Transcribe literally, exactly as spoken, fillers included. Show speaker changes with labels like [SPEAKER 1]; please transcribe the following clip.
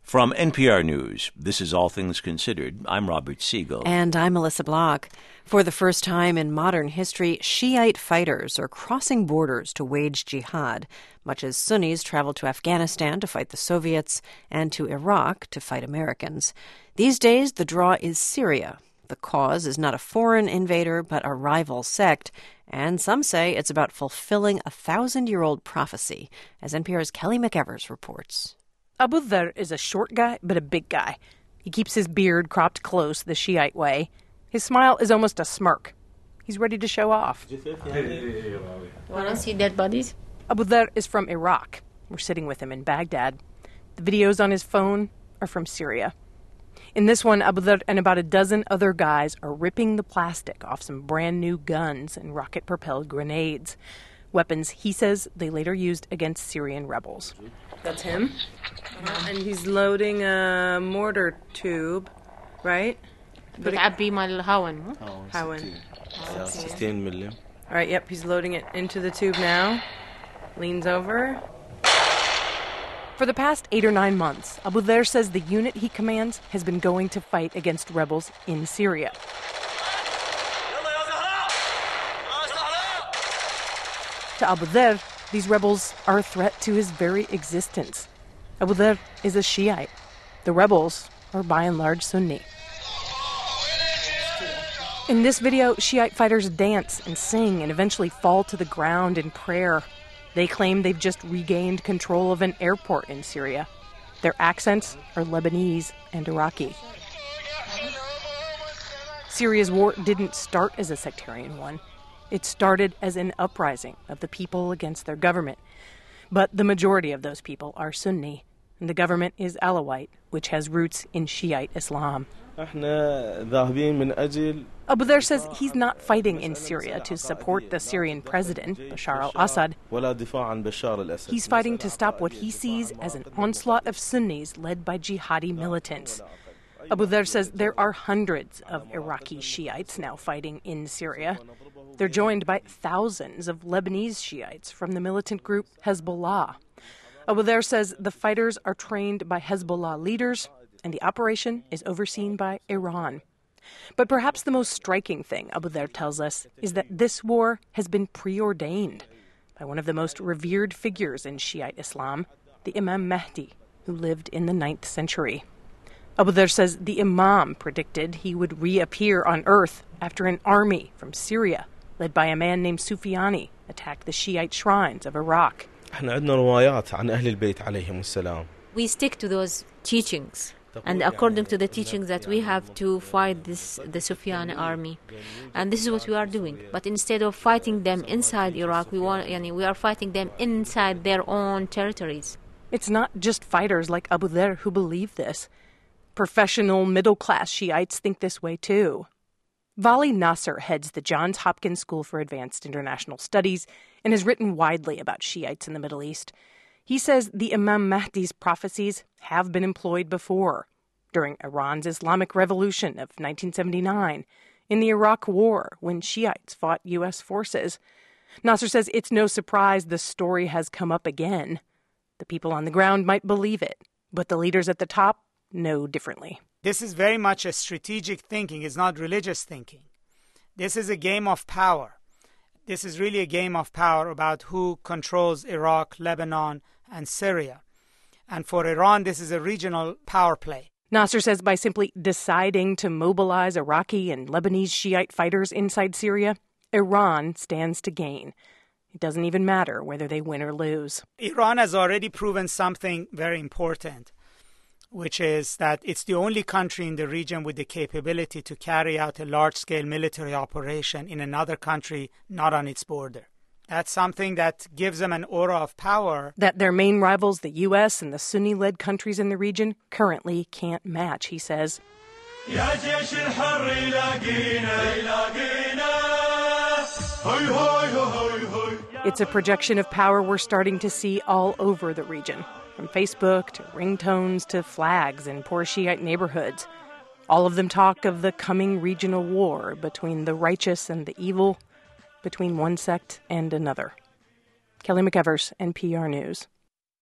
[SPEAKER 1] From N P R News, this is All Things Considered. I'm Robert Siegel.
[SPEAKER 2] And I'm Melissa Block. For the first time in modern history, Shiite fighters are crossing borders to wage jihad, much as Sunnis traveled to Afghanistan to fight the Soviets and to Iraq to fight Americans. These days, the draw is Syria. The cause is not a foreign invader, but a rival sect. And some say it's about fulfilling a thousand-year-old prophecy, as N P R's Kelly McEvers reports.
[SPEAKER 3] Abu Dharr is a short guy, but a big guy. He keeps his beard cropped close the Shiite way. His smile is almost a smirk. He's ready to show off.
[SPEAKER 4] Want to see dead bodies?
[SPEAKER 3] Abu Dharr is from Iraq. We're sitting with him in Baghdad. The videos on his phone are from Syria. In this one, Abu Dharr and about a dozen other guys are ripping the plastic off some brand new guns and rocket-propelled grenades. Weapons he says they later used against Syrian rebels. That's him. Uh-huh. And he's loading a mortar tube, right?
[SPEAKER 4] بتعبي مع الهون.
[SPEAKER 3] Howen.
[SPEAKER 5] sixteen million.
[SPEAKER 3] All right, yep, he's loading it into the tube now. Leans over. For the past eight or nine months, Abu Dharr says the unit he commands has been going to fight against rebels in Syria. To Abu Dharr, these rebels are a threat to his very existence. Abu Dharr is a Shiite. The rebels are by and large Sunni. In this video, Shiite fighters dance and sing and eventually fall to the ground in prayer. They claim they've just regained control of an airport in Syria. Their accents are Lebanese and Iraqi. Syria's war didn't start as a sectarian one. It started as an uprising of the people against their government. But the majority of those people are Sunni, and the government is Alawite, which has roots in Shiite Islam. Abu Dharr says he's not fighting in Syria to support the Syrian president, Bashar al-Assad. He's fighting to stop what he sees as an onslaught of Sunnis led by jihadi militants. Abu Dharr says there are hundreds of Iraqi Shiites now fighting in Syria. They're joined by thousands of Lebanese Shiites from the militant group Hezbollah. Abu Dharr says the fighters are trained by Hezbollah leaders, and the operation is overseen by Iran. But perhaps the most striking thing, Abu Dharr tells us, is that this war has been preordained by one of the most revered figures in Shiite Islam, the Imam Mahdi, who lived in the ninth century. Abu Dharr says the Imam predicted he would reappear on earth after an army from Syria, led by a man named Sufyani, attacked the Shiite shrines of Iraq.
[SPEAKER 4] We stick to those teachings. And according to the teachings that we have to fight this the Sufyan army, and this is what we are doing. But instead of fighting them inside Iraq, we want, yani, we are fighting them inside their own territories.
[SPEAKER 3] It's not just fighters like Abu Dharr who believe this. Professional middle-class Shiites think this way too. Vali Nasser heads the Johns Hopkins School for Advanced International Studies and has written widely about Shiites in the Middle East. He says the Imam Mahdi's prophecies have been employed before, during Iran's Islamic Revolution of nineteen seventy-nine, in the Iraq War when Shiites fought U S forces. Nasser says it's no surprise the story has come up again. The people on the ground might believe it, but the leaders at the top know differently.
[SPEAKER 6] This is very much a strategic thinking. It's not religious thinking. This is a game of power. This is really a game of power about who controls Iraq, Lebanon, and Syria. And for Iran, this is a regional power play.
[SPEAKER 3] Nasser says by simply deciding to mobilize Iraqi and Lebanese Shiite fighters inside Syria, Iran stands to gain. It doesn't even matter whether they win or lose.
[SPEAKER 6] Iran has already proven something very important, which is that it's the only country in the region with the capability to carry out a large-scale military operation in another country not on its border. That's something that gives them an aura of power
[SPEAKER 3] that their main rivals, the U S and the Sunni-led countries in the region, currently can't match, he says. It's a projection of power we're starting to see all over the region, from Facebook to ringtones to flags in poor Shiite neighborhoods. All of them talk of the coming regional war between the righteous and the evil, between one sect and another. Kelly McEvers, N P R News.